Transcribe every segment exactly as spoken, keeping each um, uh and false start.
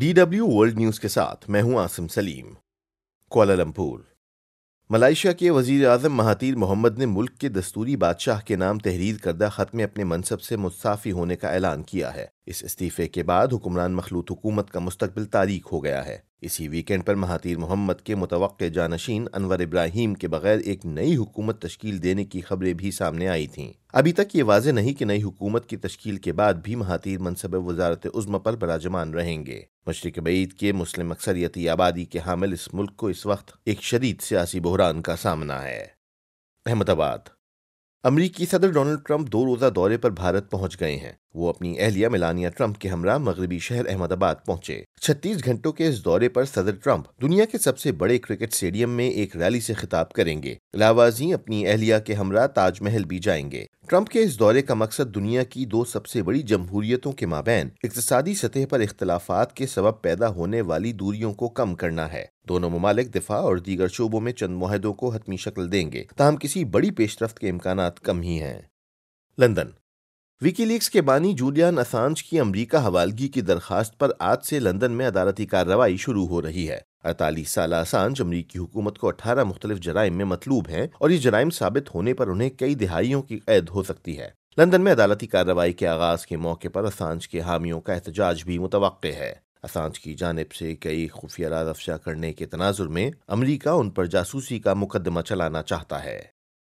D W world news के साथ मैं हूं आसिम सलीम। कुआलालंपुर। मलाइशिया के वजीर आजम महातीर मोहम्मद ने मुल्क के दस्तूरी बादशाह के नाम तहरीर करदा खत में अपने मनसब से मुस्ताफी होने का ऐलान किया है। इस इस्तीफे के बाद हुक्मरान मखलूत हुकूमत का मुस्तकबिल तारीक हो गया है। इसी वीकेंड पर महातीर मोहम्मद के मुतवक्के जानशीन अनवर इब्राहिम के बगैर एक नई हुकूमत तश्कील देने की खबरें भी सामने आई थीं। अभी तक ये वाज़ेह नहीं कि नई हुकूमत की तश्कील के बाद भी महातीर मनसब वज़ारत उज़्मा पर बराजमान रहेंगे। मशरिक़ बईद के मुस्लिम अक्सरियती आबादी के हामिल इस मुल्क को इस वक्त एक शदीद सियासी बहरान का सामना है। अहमदाबाद। अमरीकी सदर डोनाल्ड ट्रंप दो रोज़ा दौरे पर भारत पहुंच गए हैं। वो अपनी अहलिया मेलानिया ट्रंप के हमरा मगरबी शहर अहमदाबाद पहुंचे। छत्तीस घंटों के इस दौरे पर सदर ट्रंप दुनिया के सबसे बड़े क्रिकेट स्टेडियम में एक रैली से खिताब करेंगे। इलावाजी अपनी अहलिया के हमरा ताजमहल भी जाएंगे। ट्रंप के इस दौरे का मकसद दुनिया की दो सबसे बड़ी जमहूरियतों के माबैन इक्तिसादी सतह पर इख्तलाफात के सबब पैदा होने वाली दूरियों को कम करना है। दोनों ममालिक दिफा और दीगर शोबों में चंद मुआहदों को हतमी शक्ल देंगे, ताहम किसी बड़ी पेशरफ्त के इम्कानात कम ही हैं। लंदन। विकीलीक्स के बानी जूलियन असांज की अमरीका हवालगी की दरखास्त पर आज से लंदन में अदालती कार्रवाई शुरू हो रही है। अड़तालीस साल असांज अमरीकी हुकूमत को अठारह मुख्तलिफ जराइम में मतलूब हैं और ये जराइम साबित होने पर उन्हें कई दिहाइयों की कैद हो सकती है। लंदन में अदालती कार्रवाई के आगाज के मौके पर असांज के हामियों का एहतजाज भी मुतवक्के है। असांज की जानिब से कई खुफिया राज अफशा करने के तनाजुर में अमरीका उन पर जासूसी का मुकदमा चलाना चाहता है।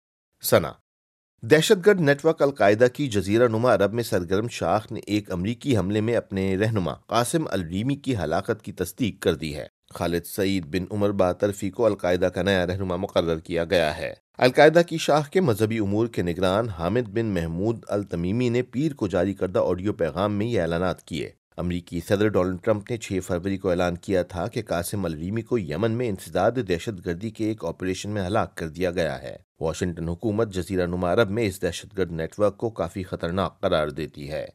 सना। दहशतगर्द नेटवर्क अलकायदा की जजीरा नुमा अरब में सरगर्म शाख ने एक अमरीकी हमले में अपने रहनुमा कासिम अल रीमी की हलाकत की तस्दीक कर दी है। खालिद सईद बिन उमर बातरफी को अलकायदा का नया रहनुमा मुकर्रर किया गया है। अलकायदा की शाख के मजहबी उमूर के निगरान हामिद बिन महमूद अल तमीमी ने पीर को जारी करदा ऑडियो पैगाम में ये ऐलानात किए। अमरीकी सदर डोनाल्ड ट्रंप ने छह फरवरी को ऐलान किया था कि कासिम अल रीमी को यमन में इंसदाद दहशतगर्दी के एक ऑपरेशन में हलाक कर दिया गया है। वाशिंगटन हुकूमत जजीरा नुमा अरब में इस दहशतगर्द नेटवर्क को काफी खतरनाक करार देती है।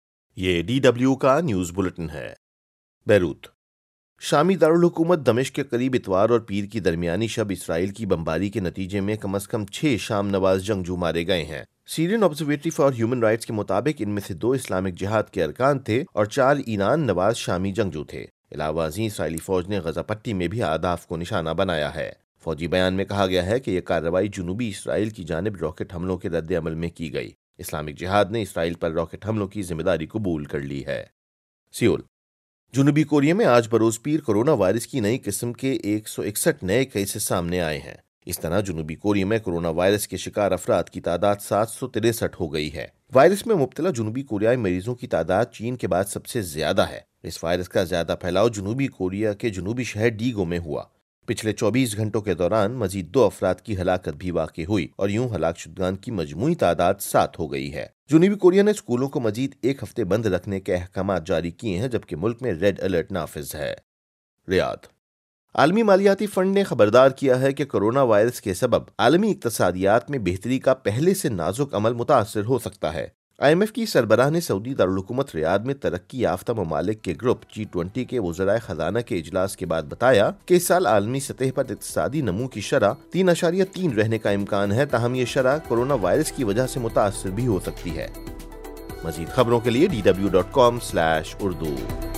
ये डी डब्ल्यू का न्यूज बुलेटिन है। बैरूत। शामी दारुल हुकूमत दमिश्क के करीब इतवार और पीर की दरमियानी शब इसराइल की बमबारी के नतीजे में कम अज कम छह शाम नवाज जंगजू मारे गए हैं। Syrian observatory for human rights के मुताबिक इनमें से दो इस्लामिक जिहाद के अरकान थे और चार ईरान नवाज शामी जंगजू थे। इलावाजी इसराइली फौज ने गजा पट्टी में भी अहदाफ को निशाना बनाया है। फौजी बयान में कहा गया है कि यह कार्रवाई जुनूबी इसराइल की जानिब रॉकेट हमलों के रद्द अमल में की गई। इस्लामिक जिहाद ने इसराइल पर रॉकेट हमलों की जिम्मेदारी कबूल कर ली है। सियोल। जुनूबी कोरिया में आज बरोज पीर कोरोना वायरस की नई किस्म के एक सौ इकसठ नए केसेस सामने आए हैं। इस तरह जुनूबी कोरिया में कोरोना वायरस के शिकार अफराद की तादाद सात सौ तिरसठ हो गई है। वायरस में मुब्तला जुनूबी कोरियाई मरीजों की तादाद चीन के बाद सबसे ज्यादा है। इस वायरस का ज्यादा फैलाव जुनूबी कोरिया के जुनूबी शहर डीगो में हुआ। पिछले चौबीस घंटों के दौरान मजीद दो अफराद की हलाकत भी वाक़ई हुई और यूं हलाक शुदगान की मजमूई तादाद सात हो गई है। जुनूबी कोरिया ने स्कूलों को मजीद एक हफ्ते बंद रखने के अहकाम जारी किए हैं, जबकि मुल्क में रेड अलर्ट नाफिज है। रियाद। आलमी मालियाती फंड ने खबरदार किया है कि कोरोना वायरस के सबब आलमी इक्तसादियात में बेहतरी का पहले से नाजुक अमल मुतासर हो सकता है। आई एम एफ की सरबराह ने सऊदी दारुल-हुकूमत रियाद में तरक्की याफ्ता ममालिक के ग्रुप जी ट्वेंटी के वज़राए खजाना के इजलास के बाद बताया कि इस साल आलमी सतह पर इक्तिसादी नमू की शरह तीन अशारिया तीन रहने का इम्कान है, ताहम ये शरह कोरोना वायरस की वजह से मुतासर भी हो सकती है। मजीद खबरों के लिए D W dot com slash Urdu